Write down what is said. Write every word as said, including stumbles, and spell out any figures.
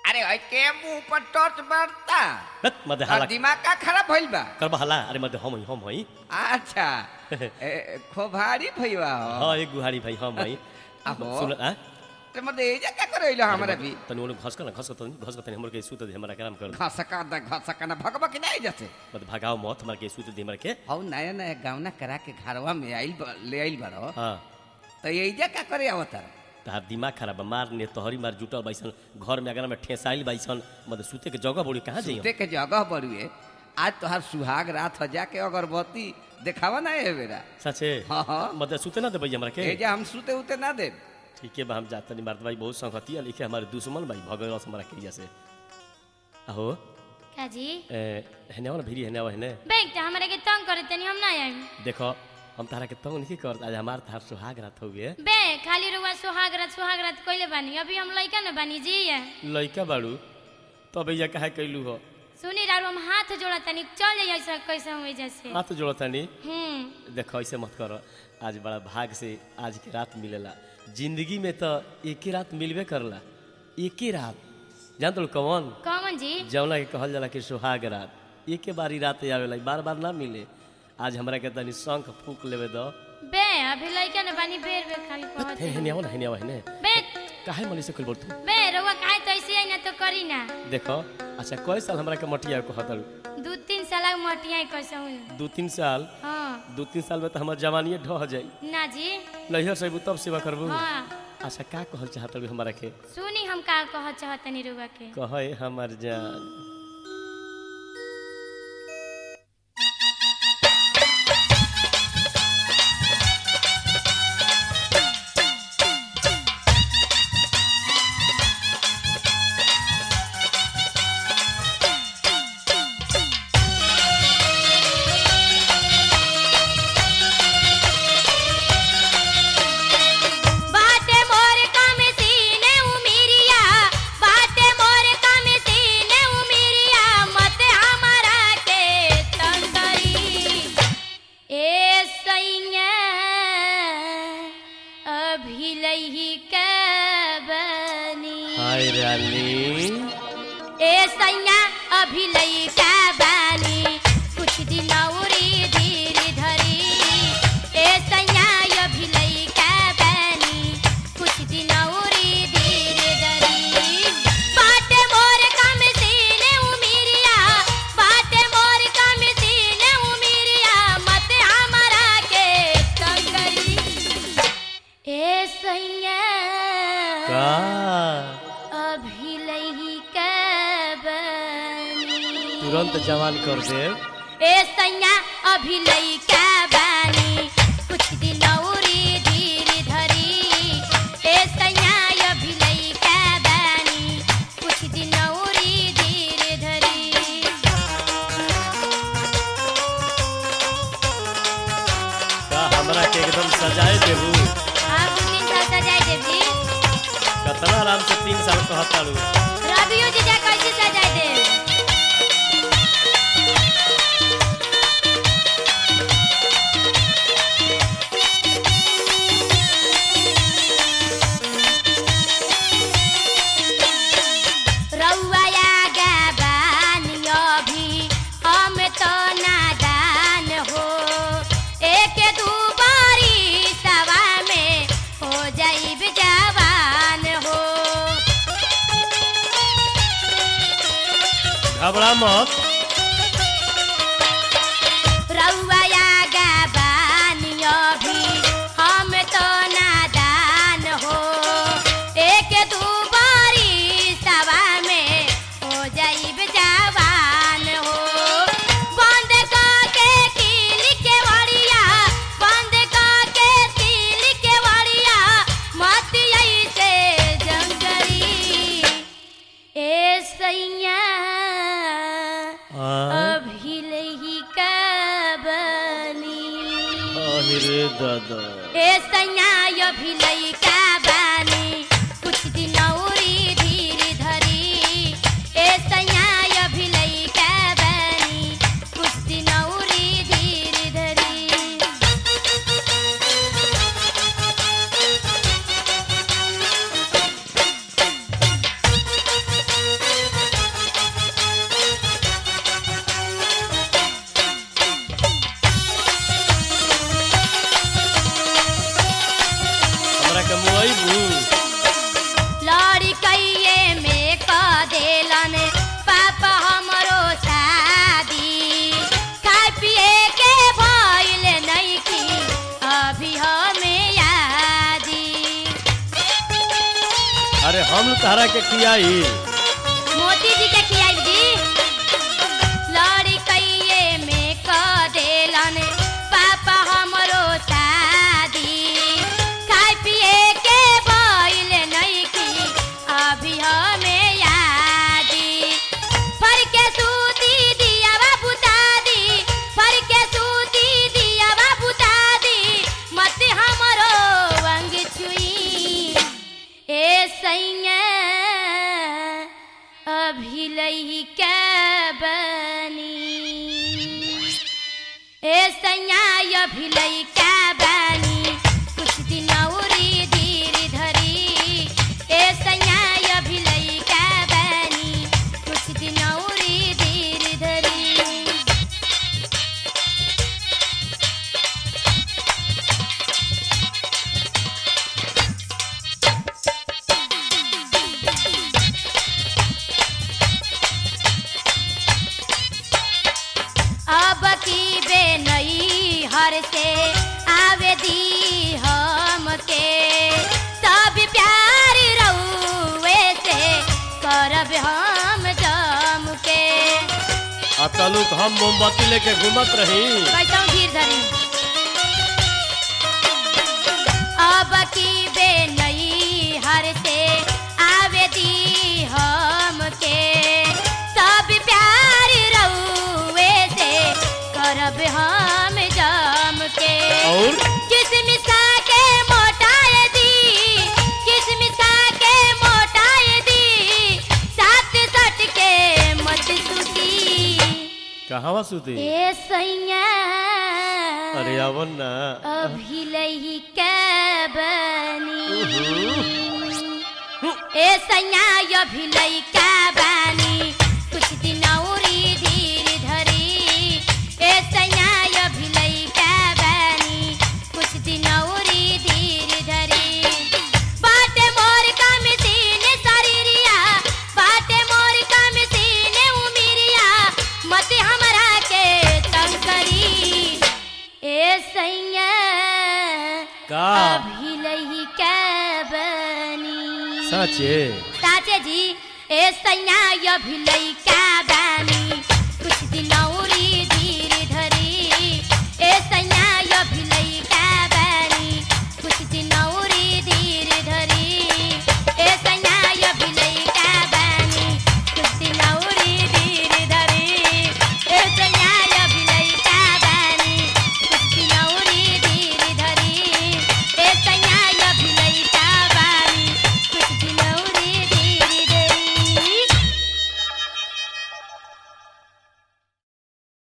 अरे ओए के मुंह पर टॉर्च मारता बत मदे हाला दिमाग का खराब भइल बा करबा हाला अरे मदे हम हम हई अच्छा खोभारी भइवा हो हां एक गुहारी भाई हम हई सुन आ ते मदे एजा का करइलो हमरा भी तनी ओने घस कर घस कर घस कर तनी हमर के सुत दे हमरा काम कर घसका द घसका ना भगवा के नहीं जसे मत भगाओ मत हमर के सुत दे हमरा के हौ नया नया गावना करा के घरवा में आइल ले आइल बारो हां त एजा का करे आवता तार दिमाग खराब मार ने तोहरी मार जुटल बैसन घर में अगर में ठेसाइल बैसन मत सुते के जगह बड़ी कहां जाई सुते के जगह बड़ुए आज तोहार सुहाग रात हो जाके अगरबत्ती देखावा ना है बेरा सचे हां हां मत सुते ना दे भैया हमरा के एजा हम सुते उते ना दे ठीक है बा हम जात नहीं मर्द भाई बहुत संगतिया लिखे हमारे दुश्मन भाई भगवान हमरा के जैसे आहो काजी ए हने वाला भिरी हने हने बैंक त हमरा के तंग करे तनी हम ना आइम देखो हम तारा के तंग नहीं करत आज हमार तार सुहाग रात हो गए बे खाली रुआ सुहाग रात सुहाग रात कइले बानी अभी हम लइका न बानी जी लइका बाड़ू तब भैया काहे कैलू हो सुनी रारू हम हाथ जोड़ा तनी चल जाई ऐसा कैसे होई जैसे हाथ जोड़तानी हम्म देखो ऐसे मत करो आज बड़ा भाग से आज की रात मिलेला जिंदगी में तो एक ही रात मिलबे करला एक ही रात जान तो कौन कौन जी जौना के कहल जाला कि सुहाग रात एक के बारी रात आवेला बार बार ना मिले आज हमरा के तनी शंख फूक लेवे दो बे अभी लइका न बानी बेर बेर खाली कहत हे हेने आवो ना हेने आवो हेने बे काहे मनी से कल बोल तू बे रुआ काहे तो ऐसे आई ना तो करी ना देखो अच्छा कोई साल हमरा के मटिया को हतल दो तीन साल मटिया कैसे हुई दो तीन साल हां दो तीन साल में तो हमार जवानी ढह जाई ना जी नैहर से तब सेवा करबू हां अच्छा का कहल चाहत हमरा के सुनी हम का कहत चाहतनी रुआ के कहे हमर जान बाटे मोर काम सीने उमिरिया बाटे मोर काम सीने उमिरिया मत हमारा के तंग करी ए सैया अभी लही के बनी हाय रानी ए सैया अभी लही के बनी कुछ दिन औरी धीरे धरी ए सैया अभी लही के बनी कुछ दिन औरी धीरे धरी बाटे मोर काम सीने उमिरिया बाटे मोर काम सीने उमिरिया मत हमारा के तंग करी ए सैया का अभी लही के बनी तुरंत जवान कर दे ए सैया अभी लइका बानी कुछ दिन औरी धीरे धरी ए सैया अभी लइका बानी कुछ दिन औरी धीरे धरी का हमरा के एकदम सजाए देबू आप तीन साल सजाए देव जी कतना आराम से तीन साल कहतालू रबियो जी जा कैसे सजाए देव रउआ आगा बानी अभी हम तो नादान हो एक दू बारी सवा में हो जाइब जवान हो घबरा मत रउआ आगा बानी अभी हम तो नादान हो एक दू बारी सवा में हो जाइब जवान हो बंद करके कील के वड़िया बंद करके कील के वड़िया मत ऐसे जंगली ए सैया अभी लही का बनी अरे दादा ए सैया अभी लइका बानी कुछ दिन औरी धीरे धरी ए सैया अभी लइका बानी कुछ दिन औरी धीरे धरी अरे हम तारा के खियाई मोती जी के खियाई जी लड़कइये में क देलन पापा हमरो शादी खाए पिए के भइल नइखी अभी हमें यादी फर के सूती दिया बाबू दादी फर के सूती दिया बाबू दादी मत हमरो अंग छुई ए सैया अभी लइका बानी ए सैया अभी लइका बानी कुछ दिन औरी धीर धरी ए सैया अभी लइका बानी कुछ दिन औरी धीर धरी अब की बे नई हर से आवे दी हमके सब प्यार रउए से करब हम जम के अतलुक हम मोमबत्ती लेके घूमत रही कैसा धीर धरी अब की बे नई हर से आवे दी हमके सब प्यार रउए से करब हम जम के और किसमिस खा के मोटाए दी किसमिस खा के मोटाए दी साथ सट के मत सुती कहवा सुती ए सैया अरे आवन ना अभी लइका बानी ए सैया अभी लइका बानी कुछ दिन औरी धीर धरी ए सैया अभी लइका बानी कुछ दिन औरी धीर धरी बाटे मोर का मसीन शरीरिया बाटे मोर का मसीन उमिरिया मत हमरा के तंग करी ए सैया का अभी लइका बानी साचे साचे जी ए सैया अभी लइका बानी